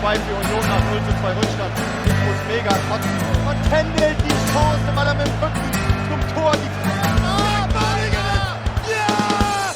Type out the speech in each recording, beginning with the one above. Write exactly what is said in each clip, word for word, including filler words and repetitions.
zwei für Union nach null zu zwei Rückstand. Ich muss mega kotzen. Und Kendall die Chance, weil er mit dem Rücken zum Tor die Ah, Badiger! Ja!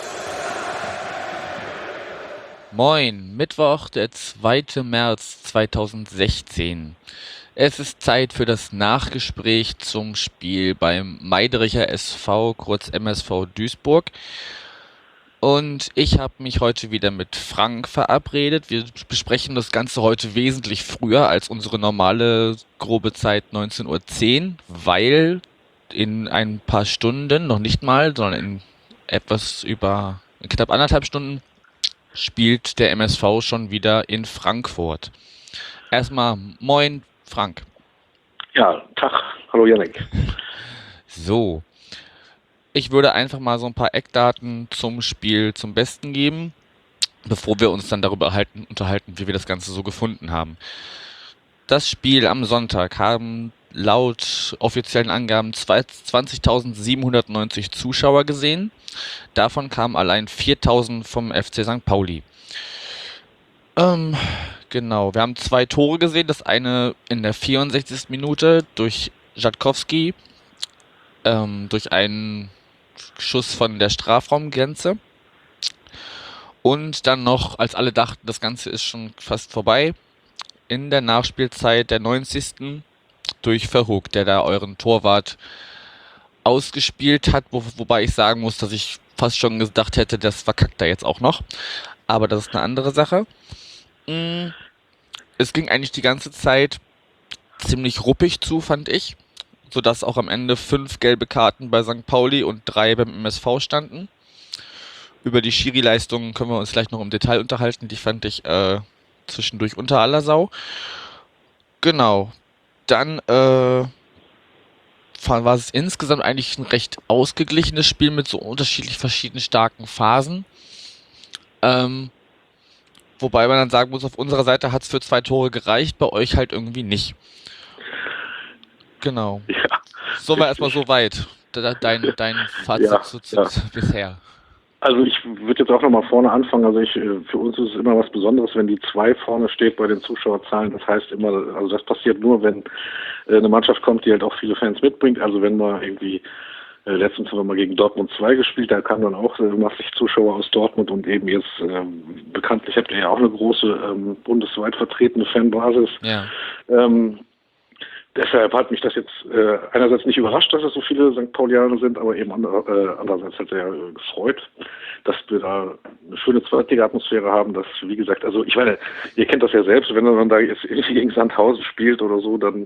Moin, Mittwoch, der zweiter März zweitausendsechzehn. Es ist Zeit für das Nachgespräch zum Spiel beim Meidericher S V, kurz M S V Duisburg. Und ich habe mich heute wieder mit Frank verabredet. Wir besprechen das Ganze heute wesentlich früher als unsere normale grobe Zeit neunzehn Uhr zehn, weil in ein paar Stunden, noch nicht mal, sondern in etwas über knapp anderthalb Stunden, spielt der M S V schon wieder in Frankfurt. Erstmal moin, Frank. Ja, Tag. Hallo, Jannik. So, ich würde einfach mal so ein paar Eckdaten zum Spiel zum Besten geben, bevor wir uns dann darüber halten, unterhalten, wie wir das Ganze so gefunden haben. Das Spiel am Sonntag haben laut offiziellen Angaben zwanzigtausendsiebenhundertneunzig Zuschauer gesehen. Davon kamen allein viertausend vom F C Sankt Pauli. Ähm, genau, wir haben zwei Tore gesehen. Das eine in der vierundsechzigsten Minute durch Jatkowski, ähm, durch einen Schuss von der Strafraumgrenze. Und dann noch, als alle dachten, das Ganze ist schon fast vorbei, in der Nachspielzeit der neunzigsten durch Verhoek, der da euren Torwart ausgespielt hat, wo, wobei ich sagen muss, dass ich fast schon gedacht hätte, das verkackt er jetzt auch noch. Aber das ist eine andere Sache. Es ging eigentlich die ganze Zeit ziemlich ruppig zu, fand ich, sodass auch am Ende fünf gelbe Karten bei Sankt Pauli und drei beim M S V standen. Über die Schiri-Leistungen können wir uns gleich noch im Detail unterhalten. Die fand ich äh, zwischendurch unter aller Sau. Genau. Dann äh, war es insgesamt eigentlich ein recht ausgeglichenes Spiel mit so unterschiedlich verschiedenen starken Phasen. Ähm, wobei man dann sagen muss, auf unserer Seite hat es für zwei Tore gereicht, bei euch halt irgendwie nicht. Genau. Ja, So war erstmal so weit. Dein, dein Fazit ja, zu, zu, ja. bisher. Also ich würde jetzt auch nochmal vorne anfangen. Also ich, für uns ist es immer was Besonderes, wenn die zwei vorne steht bei den Zuschauerzahlen. Das heißt immer, also das passiert nur, wenn eine Mannschaft kommt, die halt auch viele Fans mitbringt. Also wenn man irgendwie, äh, letztens haben wir mal gegen Dortmund zwei gespielt, da kamen dann auch äh, massig Zuschauer aus Dortmund und eben jetzt ähm, bekanntlich habt ihr ja auch eine große ähm, bundesweit vertretene Fanbasis. Ja. Ähm, Deshalb hat mich das jetzt äh, einerseits nicht überrascht, dass es so viele Sankt Paulianer sind, aber eben ander, äh, andererseits hat er äh, gefreut, dass wir da eine schöne Zweitliga-Atmosphäre haben, dass, wie gesagt, also ich meine, ihr kennt das ja selbst, wenn man da jetzt irgendwie gegen Sandhausen spielt oder so, dann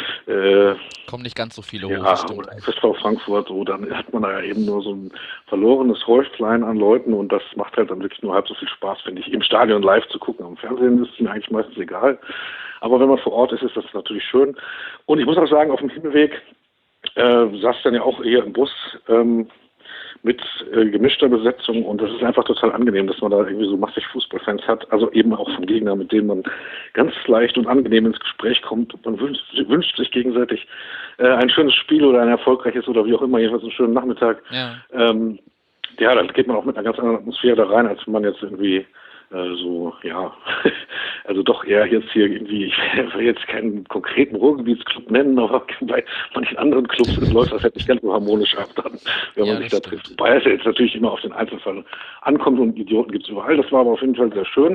äh, kommen nicht ganz so viele ja, hoch. oder F S V Frankfurt, so, dann hat man da ja eben nur so ein verlorenes Häuflein an Leuten und das macht halt dann wirklich nur halb so viel Spaß, finde ich, im Stadion live zu gucken. Am Fernsehen ist es mir eigentlich meistens egal. Aber wenn man vor Ort ist, ist das natürlich schön. Und ich muss auch sagen, auf dem Hinweg äh, saß dann ja auch eher im Bus ähm, mit äh, gemischter Besetzung und das ist einfach total angenehm, dass man da irgendwie so massig Fußballfans hat, also eben auch vom Gegner, mit dem man ganz leicht und angenehm ins Gespräch kommt. Man wünscht, wünscht sich gegenseitig äh, ein schönes Spiel oder ein erfolgreiches oder wie auch immer, jedenfalls einen schönen Nachmittag. Ja, Ähm, ja, dann geht man auch mit einer ganz anderen Atmosphäre da rein, als wenn man jetzt irgendwie so, ja, also doch eher jetzt hier irgendwie, ich will jetzt keinen konkreten Ruhrgebietsclub nennen, aber bei manchen anderen Clubs läuft das halt nicht ganz so harmonisch ab dann, wenn Ja, man sich da das trifft. Wobei es jetzt natürlich immer auf den Einzelfall ankommt und Idioten gibt es überall, das war aber auf jeden Fall sehr schön.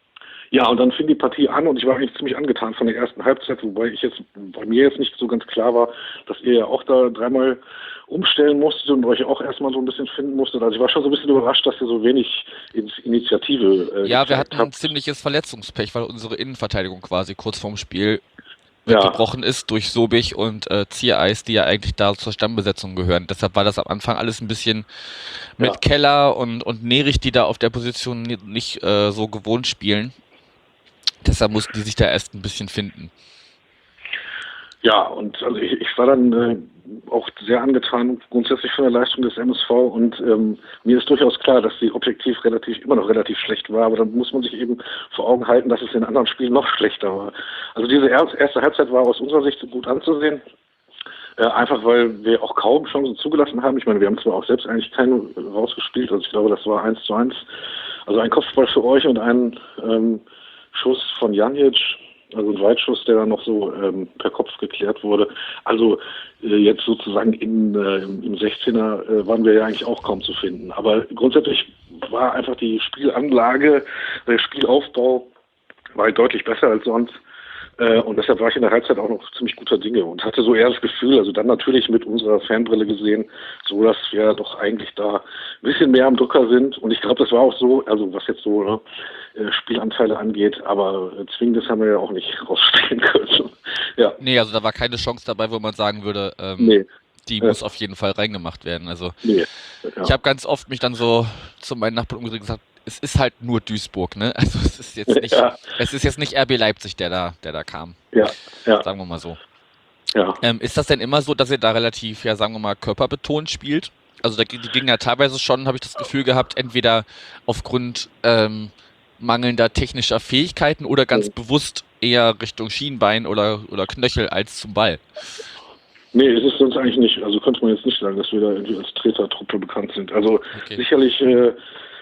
Ja, und dann fing die Partie an und ich war eigentlich ziemlich angetan von der ersten Halbzeit, wobei ich jetzt, bei mir jetzt nicht so ganz klar war, dass ihr ja auch da dreimal umstellen musstet und euch auch erstmal so ein bisschen finden musstet. Also ich war schon so ein bisschen überrascht, dass ihr so wenig Initiative äh, ja wir hatten habt. ein ziemliches Verletzungspech, weil unsere Innenverteidigung quasi kurz vorm Spiel Ja. weggebrochen ist durch Sobich und äh, Ziereis, die ja eigentlich da zur Stammbesetzung gehören. Deshalb war das am Anfang alles ein bisschen mit Ja. Keller und, und Nerich, die da auf der Position nicht, nicht äh, so gewohnt spielen. Deshalb mussten die sich da erst ein bisschen finden. Ja, und also ich, ich war dann äh, auch sehr angetan grundsätzlich von der Leistung des M S V und ähm, mir ist durchaus klar, dass sie objektiv relativ immer noch relativ schlecht war, aber dann muss man sich eben vor Augen halten, dass es in anderen Spielen noch schlechter war. Also diese erste Halbzeit war aus unserer Sicht gut anzusehen. Äh, einfach weil wir auch kaum Chancen zugelassen haben. Ich meine, wir haben zwar auch selbst eigentlich keine rausgespielt, also ich glaube, das war eins zu eins. Also ein Kopfball für euch und ein ähm, Schuss von Janic, also ein Weitschuss, der dann noch so ähm, per Kopf geklärt wurde. Also äh, jetzt sozusagen in, äh, im sechzehner äh, waren wir ja eigentlich auch kaum zu finden. Aber grundsätzlich war einfach die Spielanlage, der Spielaufbau war halt deutlich besser als sonst. Äh, und deshalb war ich in der Halbzeit auch noch ziemlich guter Dinge und hatte so eher das Gefühl, also dann natürlich mit unserer Fanbrille gesehen, so dass wir doch eigentlich da ein bisschen mehr am Drücker sind. Und ich glaube, das war auch so, also was jetzt so ne, Spielanteile angeht, aber zwingendes haben wir ja auch nicht rausspielen können. Ja. Nee, also da war keine Chance dabei, wo man sagen würde, ähm, Nee. die Ja. muss auf jeden Fall reingemacht werden. Also Nee. Ja. ich habe ganz oft mich dann so zu meinen Nachbarn umgedreht und gesagt, es ist halt nur Duisburg, ne? Also es ist jetzt nicht, Ja. es ist jetzt nicht R B Leipzig, der da, der da kam. Ja. Ja. Sagen wir mal so. Ja. Ähm, ist das denn immer so, dass ihr da relativ, ja sagen wir mal, körperbetont spielt? Also da, die gingen ja teilweise schon, habe ich das Gefühl gehabt, entweder aufgrund ähm, mangelnder technischer Fähigkeiten oder ganz Mhm. bewusst eher Richtung Schienbein oder, oder Knöchel als zum Ball. Nee, es ist sonst eigentlich nicht. Also könnte man jetzt nicht sagen, dass wir da irgendwie als Tretertruppe bekannt sind. Also Okay. sicherlich äh,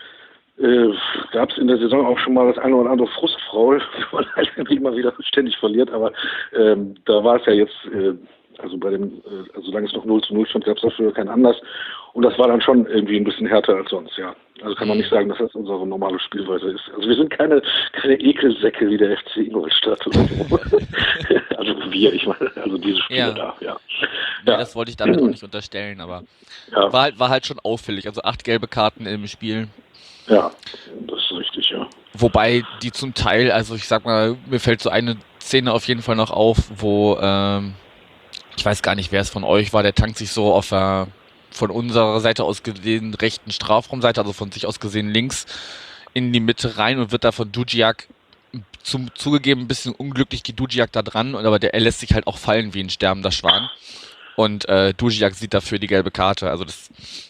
äh, gab es in der Saison auch schon mal das eine oder andere Frustfaul, wo man halt irgendwie immer wieder ständig verliert. Aber ähm, da war es ja jetzt, äh, also bei dem, äh, also solange es noch null zu null stand, gab es dafür keinen Anlass. Und das war dann schon irgendwie ein bisschen härter als sonst, ja. Also kann man nicht sagen, dass das unsere normale Spielweise ist. Also wir sind keine, keine Ekelsäcke wie der F C Ingolstadt oder so. Also wir, ich meine, also diese Spiele Ja. da, ja. Nee, Ja. das wollte ich damit auch nicht unterstellen, aber Ja, war halt, war halt schon auffällig. Also acht gelbe Karten im Spiel. ja, das ist richtig, ja. Wobei die zum Teil, also ich sag mal, mir fällt so eine Szene auf jeden Fall noch auf, wo, ähm, ich weiß gar nicht, wer es von euch war, der tankt sich so auf der, von unserer Seite aus gesehen, rechten Strafraumseite, also von sich aus gesehen links, in die Mitte rein und wird da von Dujiak zum, zugegeben ein bisschen unglücklich geht Dujiak da dran, und aber der, er lässt sich halt auch fallen wie ein sterbender Schwan. Und äh, Dujiak sieht dafür die gelbe Karte. Also das,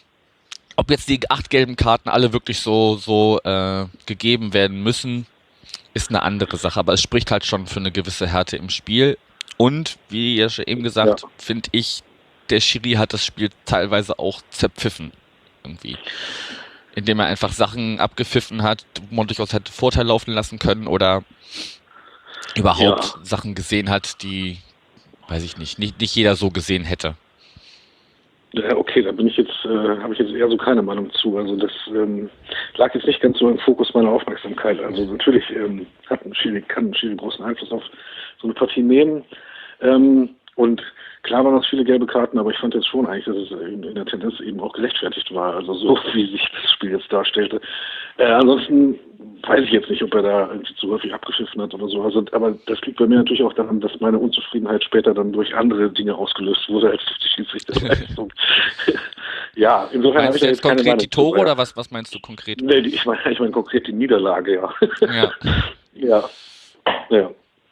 ob jetzt die acht gelben Karten alle wirklich so, so äh, gegeben werden müssen, ist eine andere Sache. Aber es spricht halt schon für eine gewisse Härte im Spiel. Und, wie ihr schon eben gesagt, Ja. finde ich, der Schiri hat das Spiel teilweise auch zerpfiffen. Irgendwie. Indem er einfach Sachen abgepfiffen hat, wo man durchaus hätte Vorteil laufen lassen können oder überhaupt Ja. Sachen gesehen hat, die, weiß ich nicht, nicht, nicht jeder so gesehen hätte. Ja, okay, da bin ich jetzt, äh, habe ich jetzt eher so keine Meinung zu. Also das ähm, lag jetzt nicht ganz so im Fokus meiner Aufmerksamkeit. Also natürlich ähm, hat ein Schiri, kann ein Schiri großen Einfluss auf so eine Partie nehmen. Ähm, und klar waren das viele gelbe Karten, aber ich fand jetzt schon eigentlich, dass es in, in der Tendenz eben auch gerechtfertigt war. Also so, wie sich das Spiel jetzt darstellte. Äh, ansonsten weiß ich jetzt nicht, ob er da irgendwie zu häufig abgepfiffen hat oder so. Also, aber das liegt bei mir natürlich auch daran, dass meine Unzufriedenheit später dann durch andere Dinge ausgelöst wurde als durch die Schiedsrichterleistung. Ja, insofern habe Meinst ich du da jetzt jetzt keine konkret Meinung die Tore zu. oder was, was meinst du konkret? Nee, die- ich meine ich meine konkret die Niederlage, ja. Ja. Ja. Ja.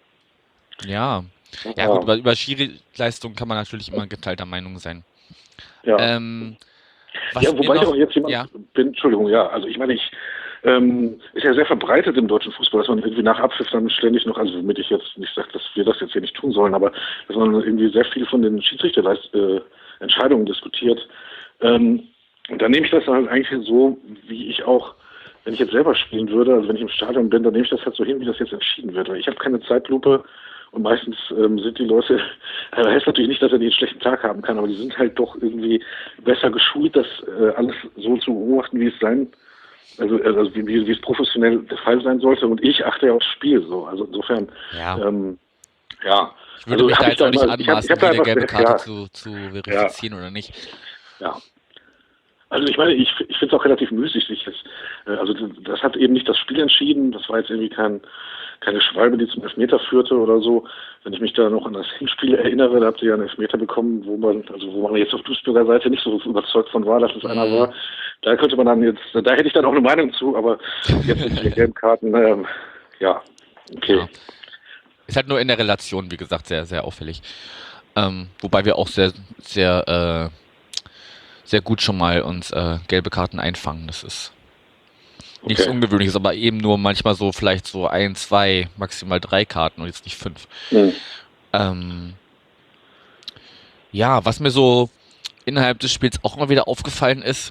Ja. Ja gut, über, über Schiri-Leistung kann man natürlich immer geteilter Meinung sein. Ja. Ähm, was Ja, mir wobei ich noch- auch jetzt jemand ja. bin, Entschuldigung, ja, also ich meine, ich ähm, ist ja sehr verbreitet im deutschen Fußball, dass man irgendwie nach Abpfiff dann ständig noch, also womit ich jetzt nicht sage, dass wir das jetzt hier nicht tun sollen, aber dass man irgendwie sehr viel von den Schiedsrichterentscheidungen äh, diskutiert. Ähm, und dann nehme ich das halt eigentlich so, wie ich auch, wenn ich jetzt selber spielen würde, also wenn ich im Stadion bin, dann nehme ich das halt so hin, wie das jetzt entschieden wird. Weil ich habe keine Zeitlupe. Und meistens ähm, sind die Leute, also heißt natürlich nicht, dass er einen schlechten Tag haben kann, aber die sind halt doch irgendwie besser geschult, das äh, alles so zu beobachten, wie es sein, also, also wie, wie, wie es professionell der Fall sein sollte. Und ich achte ja aufs Spiel so. Also insofern, Ja. ähm, ja. Ich würde mich hab da jetzt auch nicht immer- ich hab- anmaßen, ich hab da jede einfach- gelbe Karte ja, zu, zu verifizieren oder nicht. Ja. Also ich meine, ich, ich finde es auch relativ müßig, sich jetzt, äh, also das hat eben nicht das Spiel entschieden, das war jetzt irgendwie kein, keine Schwalbe, die zum Elfmeter führte oder so. Wenn ich mich da noch an das Hinspiel erinnere, da habt ihr ja einen Elfmeter bekommen, wo man, also wo man jetzt auf Duisburger Seite nicht so überzeugt von war, dass es einer Mhm. war. Da könnte man dann jetzt, da hätte ich dann auch eine Meinung zu, aber jetzt mit den gelben Karten, ähm, ja, okay. Ja. Ist halt nur in der Relation, wie gesagt, sehr, sehr auffällig. Ähm, wobei wir auch sehr, sehr, äh, sehr gut schon mal uns äh, gelbe Karten einfangen. Das ist nichts Okay. Ungewöhnliches, aber eben nur manchmal so vielleicht so ein, zwei, maximal drei Karten und jetzt nicht fünf. Hm. Ähm, ja, was mir so innerhalb des Spiels auch immer wieder aufgefallen ist,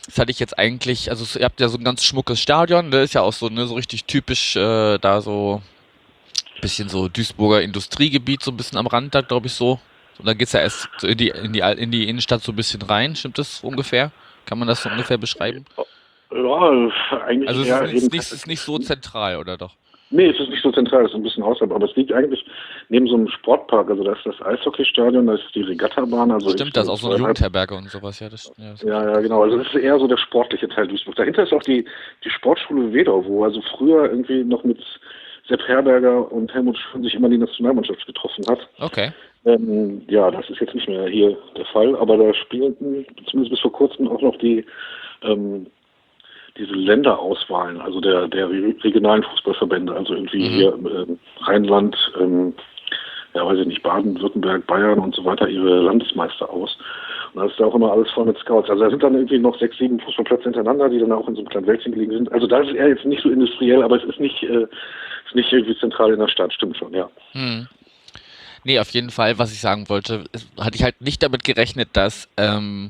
Das hatte ich jetzt eigentlich, also es- ihr habt ja so ein ganz schmuckes Stadion, ne, ist ja auch so, ne, so richtig typisch, äh, da so bisschen so Duisburger Industriegebiet, so ein bisschen am Rand da, glaube ich, so. Und dann geht's ja erst so in die, in die, Al- in die Innenstadt so ein bisschen rein, stimmt das ungefähr? Kann man das so ungefähr beschreiben? Ja, Also eigentlich es ist, eher nicht- es eben. ist nicht, es ist nicht so zentral, oder doch? Nee, es ist nicht so zentral, es ist ein bisschen außerhalb, aber es liegt eigentlich neben so einem Sportpark. Also da ist das Eishockeystadion, da ist die Regattabahn, also Stimmt, das ist auch so eine zweieinhalb. Jugendherberge und sowas, ja, das, ja, das Ja, ja, genau. Also das ist eher so der sportliche Teil Duisburg. Dahinter ist auch die, die Sportschule Wedau, wo also früher irgendwie noch mit Sepp Herberger und Helmut Schön sich immer die Nationalmannschaft getroffen hat. Okay. Ähm, ja, das ist jetzt nicht mehr hier der Fall, aber da spielten zumindest bis vor kurzem auch noch die ähm, diese Länderauswahlen, also der, der re- regionalen Fußballverbände, also irgendwie Mhm. hier ähm, Rheinland, ähm, ja weiß ich nicht, Baden-Württemberg, Bayern und so weiter ihre Landesmeister aus. Und da ist da auch immer alles voll mit Scouts. Also da sind dann irgendwie noch sechs, sieben Fußballplätze hintereinander, die dann auch in so einem kleinen Wäldchen gelegen sind. Also da ist es eher jetzt nicht so industriell, aber es ist nicht, äh, ist nicht irgendwie zentral in der Stadt, stimmt schon, ja. Hm. Nee, auf jeden Fall, was ich sagen wollte, ist, hatte ich halt nicht damit gerechnet, dass ähm,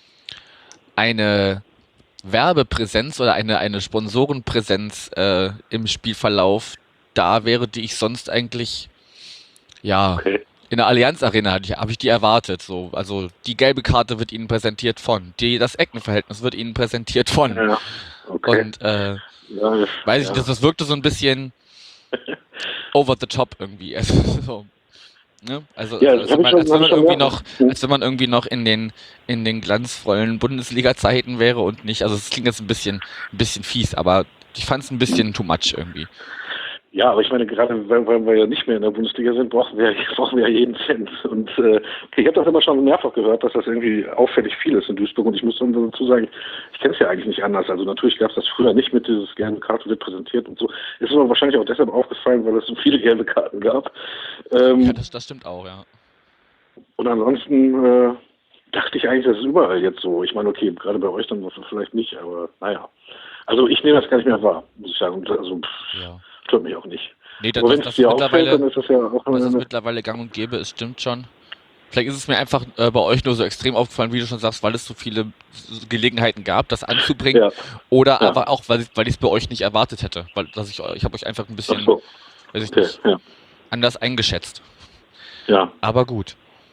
eine Werbepräsenz oder eine, eine Sponsorenpräsenz äh, im Spielverlauf da wäre, die ich sonst eigentlich, ja, Okay. in der Allianz Arena hatte ich, habe ich die erwartet. So. Also die gelbe Karte wird ihnen präsentiert von, die, das Eckenverhältnis wird ihnen präsentiert von. Ja, okay. Und äh, Ja, das, weiß ich, ja. das, das wirkte so ein bisschen over the top irgendwie. Also, so, ne? Also, Ja, also das als, hab wenn ich man, schon- als hab wenn ich man schon irgendwie gedacht. noch, Hm. als wenn man irgendwie noch in den in den glanzvollen Bundesliga-Zeiten wäre und nicht. Also es klingt jetzt ein bisschen ein bisschen fies, aber ich fand es ein bisschen too much irgendwie. Ja, aber ich meine, gerade weil, weil wir ja nicht mehr in der Bundesliga sind, brauchen wir, brauchen wir ja jeden Cent. Und äh, okay, ich habe das immer schon mehrfach gehört, dass das irgendwie auffällig viel ist in Duisburg. Und ich muss dann dazu sagen, ich kenne es ja eigentlich nicht anders. Also natürlich gab es das früher nicht mit dieses gelbe Karte wird präsentiert und so. Ist mir wahrscheinlich auch deshalb aufgefallen, weil es so viele gelbe Karten gab. Ähm, Ja, das, das stimmt auch, ja. und ansonsten äh, dachte ich eigentlich, das ist überall jetzt so. Ich meine, okay, gerade bei euch dann vielleicht nicht, aber naja. Also ich nehme das gar nicht mehr wahr, muss ich sagen. Also pff, Ja. stört mich auch nicht. Nee, das, Aber wenn das, es das dir ist auffällt, mittlerweile, dann ist das ja auch das ist eine... mittlerweile gang und gäbe, es stimmt schon. Vielleicht ist es mir einfach äh, bei euch nur so extrem aufgefallen, wie du schon sagst, weil es so viele Gelegenheiten gab, das anzubringen. Ja. Oder Ja. aber auch, weil ich weil ich es bei euch nicht erwartet hätte. Weil dass ich, ich habe euch einfach ein Ach bisschen, so, weiß ich okay, nicht, ja. anders eingeschätzt. Ja. Aber gut.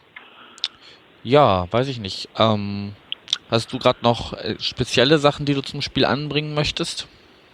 Ja, weiß ich nicht. Ähm, hast du gerade noch äh, spezielle Sachen, die du zum Spiel anbringen möchtest?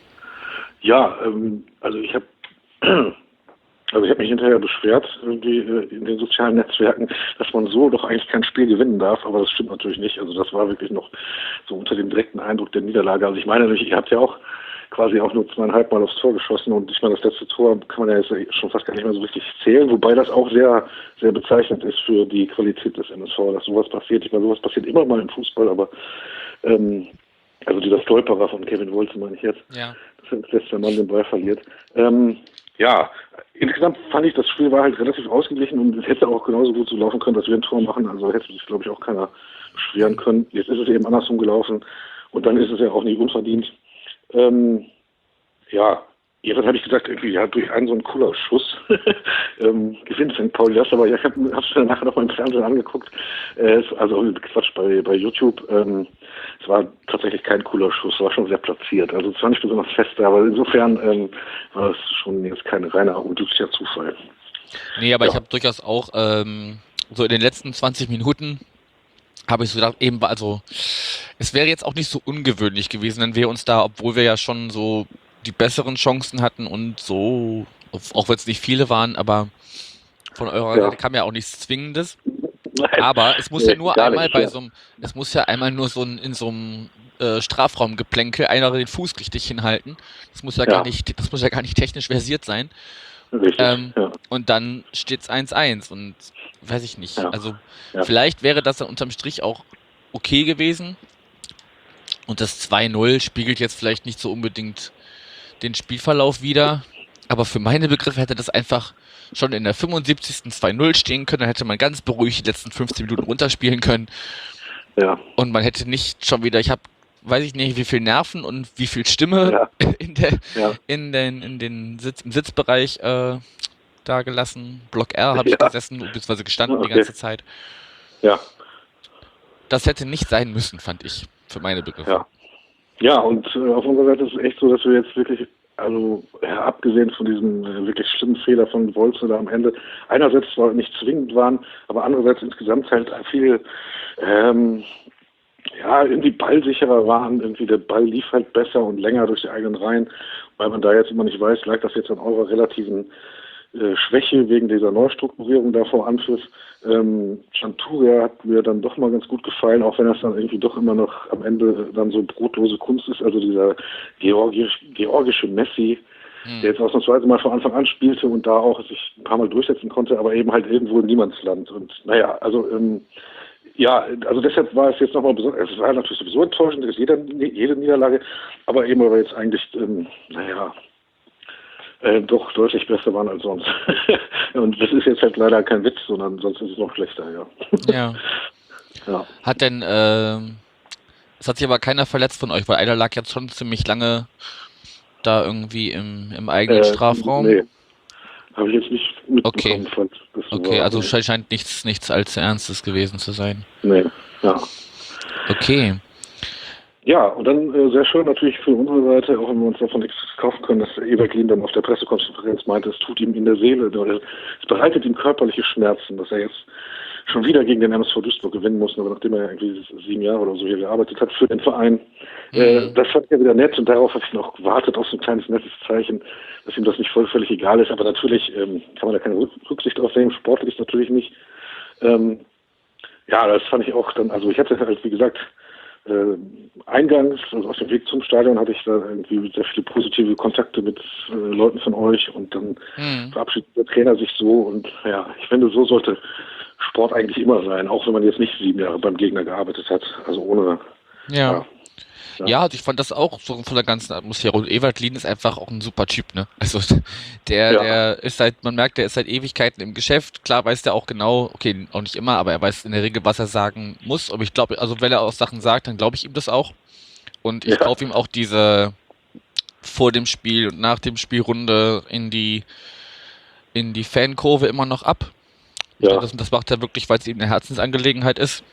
Ja, ähm, also ich habe also ich habe mich hinterher beschwert irgendwie äh, in den sozialen Netzwerken, dass man so doch eigentlich kein Spiel gewinnen darf, aber das stimmt natürlich nicht. Also das war wirklich noch so unter dem direkten Eindruck der Niederlage. Also ich meine natürlich, ihr habt ja auch quasi auch nur zweieinhalb Mal aufs Tor geschossen und ich meine, das letzte Tor kann man ja jetzt schon fast gar nicht mehr so richtig zählen, wobei das auch sehr, sehr bezeichnend ist für die Qualität des M S V, dass sowas passiert. Ich meine, sowas passiert immer mal im Fußball, aber ähm, also dieser Stolperer von Kevin Wolze meine ich jetzt, Ja. dass als letzter Mann den Ball verliert. Ähm, ja, insgesamt fand ich, das Spiel war halt relativ ausgeglichen und es hätte auch genauso gut so laufen können, dass wir ein Tor machen. Also hätte sich, glaube ich, auch keiner beschweren können. Jetzt ist es eben andersrum gelaufen und dann ist es ja auch nicht unverdient. Ähm, ja, jedenfalls habe ich gesagt, irgendwie ja, durch einen so einen cooler Schuss ähm, gewinnt Sankt Pauli das, aber ja, ich habe es mir nachher noch mal im Fernsehen angeguckt, äh, es- also Quatsch bei, bei YouTube. Ähm, es war tatsächlich kein cooler Schuss, war schon sehr platziert. Also es war nicht besonders fest, aber insofern ähm, war es schon jetzt kein reiner unglücklicher Zufall. Nee, aber Ja. ich habe durchaus auch ähm, so in den letzten zwanzig Minuten habe ich so gedacht, eben, also es wäre jetzt auch nicht so ungewöhnlich gewesen, wenn wir uns da, obwohl wir ja schon so die besseren Chancen hatten und so, auch wenn es nicht viele waren, aber von eurer Ja. Seite kam ja auch nichts Zwingendes. Aber es muss ja Nee, nur gar einmal nicht, bei ja. so einem, es muss ja einmal nur so ein, in so einem äh, Strafraumgeplänkel einer den Fuß richtig hinhalten. Das muss ja, Ja. gar nicht, das muss ja gar nicht technisch versiert sein. Richtig, Ähm, ja. Und dann steht's eins eins und weiß ich nicht. Ja. Also Ja. vielleicht wäre das dann unterm Strich auch okay gewesen. Und das zwei null spiegelt jetzt vielleicht nicht so unbedingt den Spielverlauf wider. Aber für meine Begriffe hätte das einfach schon in der fünfundsiebzigsten zwei null stehen können. Dann hätte man ganz beruhigt die letzten fünfzehn Minuten runterspielen können. Ja. Und man hätte nicht schon wieder, ich habe, weiß ich nicht, wie viel Nerven und wie viel Stimme Ja. in der, Ja. in den, in den Sitz, im Sitzbereich äh, da gelassen. Block R habe ich Ja. gesessen, beziehungsweise gestanden Okay. die ganze Zeit. Ja. Das hätte nicht sein müssen, fand ich. für meine Begriffe. Ja, ja und äh, auf unserer Seite ist es echt so, dass wir jetzt wirklich, also ja, abgesehen von diesem äh, wirklich schlimmen Fehler von Wolze da am Ende, einerseits zwar nicht zwingend waren, aber andererseits insgesamt halt viel ähm, ja, irgendwie ballsicherer waren, irgendwie der Ball lief halt besser und länger durch die eigenen Reihen, weil man da jetzt immer nicht weiß, lag das jetzt an eurer relativen äh, Schwäche wegen dieser Neustrukturierung da vor Anpfiff. Ähm, Chanturia hat mir dann doch mal ganz gut gefallen, auch wenn das dann irgendwie doch immer noch am Ende dann so brotlose Kunst ist, also dieser georgisch, georgische Messi, hm. der jetzt ausnahmsweise mal von Anfang an spielte und da auch sich ein paar Mal durchsetzen konnte, aber eben halt irgendwo im Niemandsland. Und naja, also ähm, ja, also deshalb war es jetzt nochmal besonders, es war natürlich sowieso enttäuschend, das ist jede, jede Niederlage, aber eben weil wir jetzt eigentlich, ähm, naja, äh, doch deutlich besser waren als sonst. Und das ist jetzt halt leider kein Witz, sondern sonst ist es noch schlechter, ja. Ja. Ja. Hat denn, ähm, es hat sich aber keiner verletzt von euch, weil einer lag jetzt schon ziemlich lange da irgendwie im, im eigenen Äh, Strafraum. Nee, habe ich jetzt nicht mitbekommen. Okay, falls das so okay, war. also scheint scheint nichts, nichts allzu Ernstes gewesen zu sein. Nee, ja. Okay. Ja, und dann äh, sehr schön natürlich für unsere Seite, auch wenn wir uns davon nichts kaufen können, dass Ewald Lien dann auf der Pressekonferenz meinte, es tut ihm in der Seele, es bereitet ihm körperliche Schmerzen, dass er jetzt schon wieder gegen den M S V Duisburg gewinnen muss, aber nachdem er irgendwie sieben Jahre oder so hier gearbeitet hat für den Verein. Mhm. Äh, das fand ich ja wieder nett und darauf habe ich noch gewartet, auf so ein kleines nettes Zeichen, dass ihm das nicht voll völlig egal ist, aber natürlich ähm, kann man da keine Rücksicht drauf nehmen, sportlich natürlich nicht. Ähm, ja, das fand ich auch dann, also ich hatte halt, wie gesagt, Äh, eingangs, also auf dem Weg zum Stadion, hatte ich da irgendwie sehr viele positive Kontakte mit äh, Leuten von euch und dann mhm. verabschiedet der Trainer sich so und ja, ich finde, so sollte Sport eigentlich immer sein, auch wenn man jetzt nicht sieben Jahre beim Gegner gearbeitet hat, also ohne... Ja. ja. Ja, ja, also ich fand das auch so von der ganzen Atmosphäre. Und Ewald Lien ist einfach auch ein super Typ, ne? Also der, ja. der ist seit, man merkt, der ist seit Ewigkeiten im Geschäft. Klar weiß der auch genau, okay, auch nicht immer, aber er weiß in der Regel, was er sagen muss. Aber ich glaube, also wenn er auch Sachen sagt, dann glaube ich ihm das auch. Und ich ja. kaufe ihm auch diese vor dem Spiel und nach dem Spielrunde in die in die Fankurve immer noch ab. Ja. Glaub, das, das macht er wirklich, weil es ihm eine Herzensangelegenheit ist.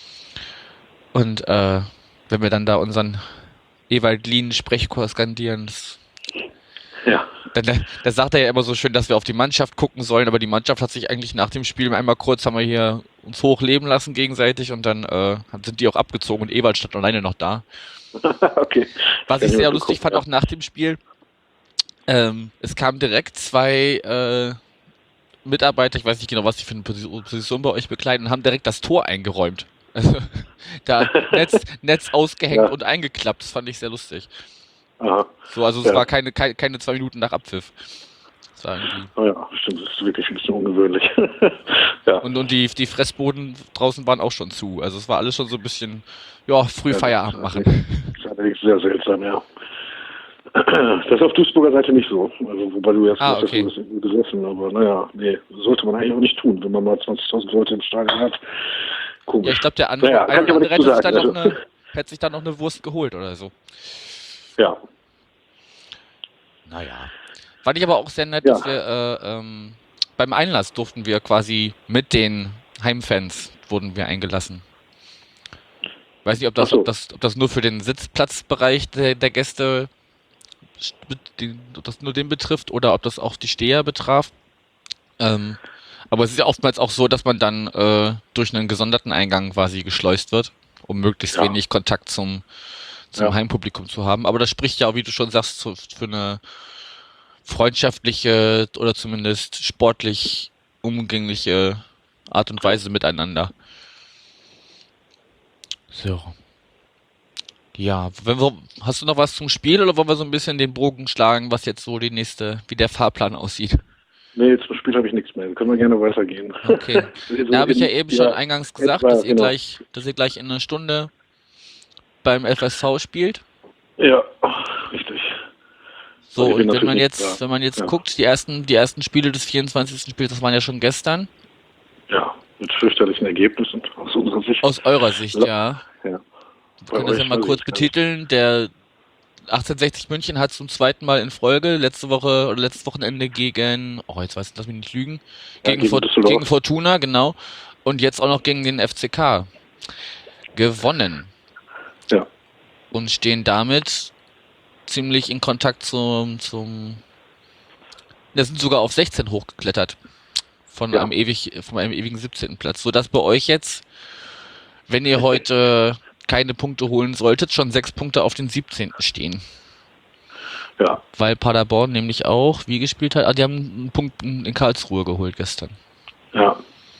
Und äh, wenn wir dann da unseren Ewald Lien Sprechchor skandieren, das, ja. dann, da sagt er ja immer so schön, dass wir auf die Mannschaft gucken sollen, aber die Mannschaft hat sich eigentlich nach dem Spiel einmal kurz, haben wir hier uns hochleben lassen gegenseitig und dann äh, sind die auch abgezogen und Ewald stand alleine noch da. Okay. Was ich sehr lustig fand, auch nach dem Spiel, ähm, es kamen direkt zwei äh, Mitarbeiter, ich weiß nicht genau, was die für eine Position bei euch bekleiden, und haben direkt das Tor eingeräumt. Also da Netz, Netz ausgehängt ja. und eingeklappt, das fand ich sehr lustig. Aha. So, also es ja. war keine, keine, keine zwei Minuten nach Abpfiff. Das war irgendwie... Oh ja, stimmt, das ist wirklich ein bisschen ungewöhnlich. ja. Und, und die, die Fressboden draußen waren auch schon zu. Also es war alles schon so ein bisschen, ja, früh ja, Feierabend machen. Das ist allerdings sehr seltsam, ja. Das ist auf Duisburger Seite nicht so. Also, wobei du jetzt ah, okay. hast du gesessen, aber naja, nee, sollte man eigentlich auch nicht tun, wenn man mal zwanzigtausend Leute im Stadion hat. Komisch. Ja, ich glaube, der andere, naja, ein, andere hätte, sich dann also. noch eine, hätte sich dann noch eine Wurst geholt oder so. Ja. Naja. Fand ich aber auch sehr nett, ja. dass wir äh, ähm, beim Einlass durften wir quasi mit den Heimfans wurden wir eingelassen. Weiß nicht, ob das, so. ob das, ob das nur für den Sitzplatzbereich der, der Gäste ob das nur den betrifft oder ob das auch die Steher betraf. Ähm, aber es ist ja oftmals auch so, dass man dann äh, durch einen gesonderten Eingang quasi geschleust wird, um möglichst ja. wenig Kontakt zum, zum ja. Heimpublikum zu haben. Aber das spricht ja auch, wie du schon sagst, zu, für eine freundschaftliche oder zumindest sportlich umgängliche Art und Weise miteinander. So. Ja, wenn wir, hast du noch was zum Spiel oder wollen wir so ein bisschen den Bogen schlagen, was jetzt so die nächste, wie der Fahrplan aussieht? Nee, zum Spiel habe ich nichts mehr. Können wir gerne weitergehen. Okay. Da habe ich ja eben schon eingangs gesagt, dass ihr gleich, dass ihr gleich in einer Stunde beim F S V spielt. Ja, richtig. So, und wenn man jetzt, wenn man jetzt guckt, die ersten, die ersten Spiele des vierundzwanzigsten Spiels, das waren ja schon gestern. Ja, mit fürchterlichen Ergebnissen aus unserer Sicht. Aus eurer Sicht, ja. Ja. Wir können das ja mal kurz betiteln. Der achtzehnhundertsechzig München hat zum zweiten Mal in Folge letzte Woche oder letztes Wochenende gegen, oh jetzt weiß ich, lass mich nicht lügen, ja, gegen, Fort, gegen Fortuna, genau, und jetzt auch noch gegen den F C K gewonnen. Ja. Und stehen damit ziemlich in Kontakt zum, zum, wir sind sogar auf sechzehn hochgeklettert. Von Ja. einem ewig, von einem ewigen siebzehnten Platz. Sodass bei euch jetzt, wenn ihr heute keine Punkte holen solltet, schon sechs Punkte auf den siebzehnten stehen. Ja. Weil Paderborn nämlich auch, wie gespielt hat, ah, die haben einen Punkt in Karlsruhe geholt gestern. Ja.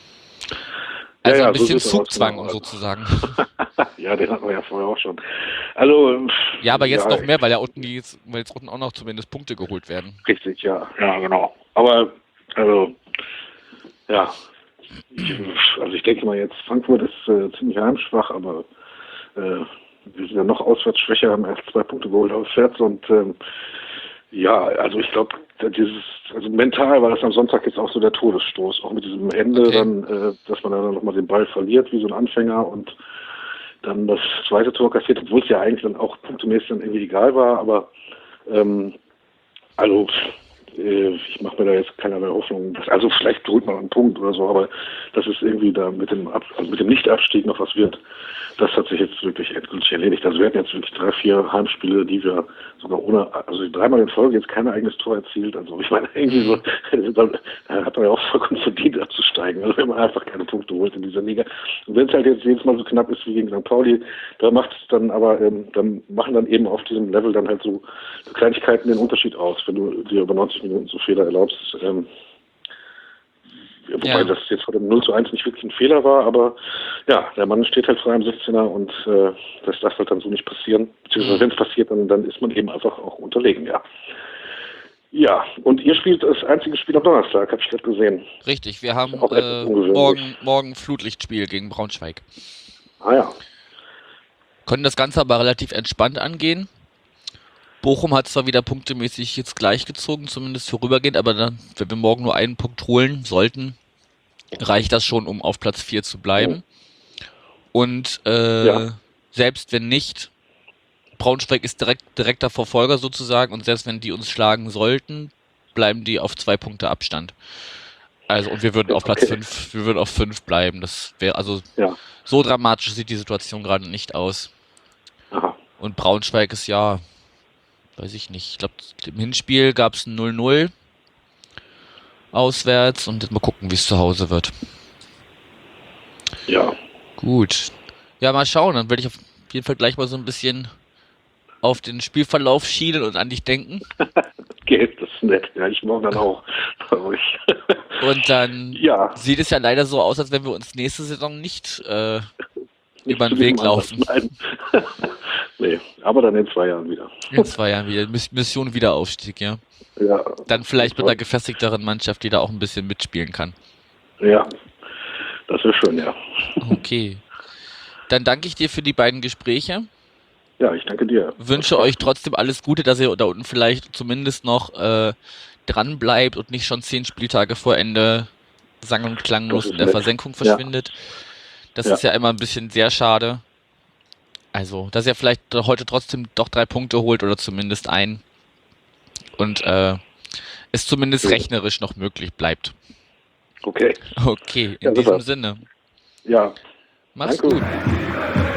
Also Ja, ja, ein bisschen so sieht's aus, Zugzwang genau. und sozusagen. Ja, den hatten wir ja vorher auch schon. Also. Ja, aber jetzt ja, noch mehr, weil ja unten jetzt, weil jetzt unten auch noch zumindest Punkte geholt werden. Richtig, ja. Ja, genau. Aber, also, ja. Ich, also ich denke mal jetzt, Frankfurt ist äh, ziemlich heimschwach, aber äh, wir sind ja noch auswärts schwächer, haben erst zwei Punkte geholt auswärts und ähm, ja, also ich glaube, dieses, also mental war das am Sonntag jetzt auch so der Todesstoß, auch mit diesem Ende, Okay. dann, äh, dass man dann nochmal den Ball verliert wie so ein Anfänger und dann das zweite Tor kassiert, obwohl es ja eigentlich dann auch punktemäßig dann irgendwie egal war, aber ähm, also äh, ich mache mir da jetzt keinerlei Hoffnung, dass, also vielleicht holt man einen Punkt oder so, aber dass es irgendwie da mit dem Ab, also mit dem Nichtabstieg noch was wird, das hat sich jetzt wirklich endgültig erledigt. Also wir hatten jetzt wirklich drei, vier Heimspiele, die wir sogar ohne, also dreimal in Folge jetzt kein eigenes Tor erzielt. Also ich meine, irgendwie so, dann hat man ja auch vollkommen verdient abzusteigen, also wenn man einfach keine Punkte holt in dieser Liga. Und wenn es halt jetzt jedes Mal so knapp ist wie gegen Sankt Pauli, da macht es dann aber, ähm, dann machen dann eben auf diesem Level dann halt so Kleinigkeiten den Unterschied aus, wenn du dir über neunzig Minuten so Fehler erlaubst. Ähm, Wobei Ja. das jetzt vor dem null zu eins nicht wirklich ein Fehler war, aber ja, der Mann steht halt frei im sechzehner und äh, das darf halt dann so nicht passieren. Beziehungsweise wenn es passiert, dann, dann ist man eben einfach auch unterlegen, ja. Ja, und ihr spielt das einzige Spiel am Donnerstag, habe ich gerade gesehen. Richtig, wir haben Auch etwas äh, ungewöhnlich. morgen, morgen Flutlichtspiel gegen Braunschweig. Ah ja, Können das Ganze aber relativ entspannt angehen. Bochum hat zwar wieder punktemäßig jetzt gleichgezogen, zumindest vorübergehend, aber dann, wenn wir morgen nur einen Punkt holen sollten, reicht das schon, um auf Platz vier zu bleiben. Und äh, Ja. selbst wenn nicht, Braunschweig ist direkt direkter Verfolger sozusagen und selbst wenn die uns schlagen sollten, bleiben die auf zwei Punkte Abstand. Also und wir würden auf Platz Okay. fünf, wir würden auf fünf bleiben. Das wäre also ja, so dramatisch sieht die Situation gerade nicht aus. aha, Und Braunschweig ist ja, weiß ich nicht, ich glaube im Hinspiel gab es ein null null auswärts und jetzt mal gucken, wie es zu Hause wird. ja, Gut. Ja, mal schauen, dann werde ich auf jeden Fall gleich mal so ein bisschen auf den Spielverlauf schielen und an dich denken. geht, das ist nett. Ja, ich morgen dann auch bei euch. Und dann Ja. sieht es ja leider so aus, als wenn wir uns nächste Saison nicht äh, Nicht über den zu Weg diesem Anlass, laufen. Nein. Nee, aber dann in zwei Jahren wieder. In zwei Jahren wieder. Miss- Mission Wiederaufstieg, ja. Ja, Dann vielleicht mit einer gefestigteren Mannschaft, die da auch ein bisschen mitspielen kann. ja, das wäre schön, ja. Okay. Dann danke ich dir für die beiden Gespräche. Ja, ich danke dir. Wünsche euch trotzdem alles Gute, dass ihr da unten vielleicht zumindest noch äh, dran bleibt und nicht schon zehn Spieltage vor Ende sang- und klanglos Das ist in der nett. Versenkung Ja. verschwindet. Das Ja. ist ja immer ein bisschen sehr schade. Also, dass ihr vielleicht heute trotzdem doch drei Punkte holt oder zumindest einen. Und äh, es zumindest Ja. rechnerisch noch möglich bleibt. Okay. Okay, in Ja, super. diesem Sinne. Ja, Mach's Danke. gut.